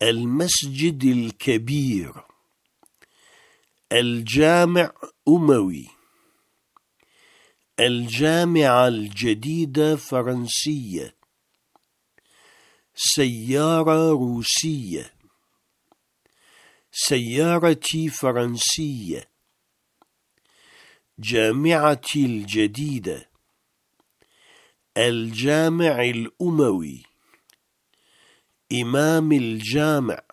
المسجد الكبير، الجامع أموي، الجامعة الجديدة فرنسية، سيارة روسية، سيارتي فرنسية، جامعتي الجديدة، الجامع الأموي، إمام الجامع،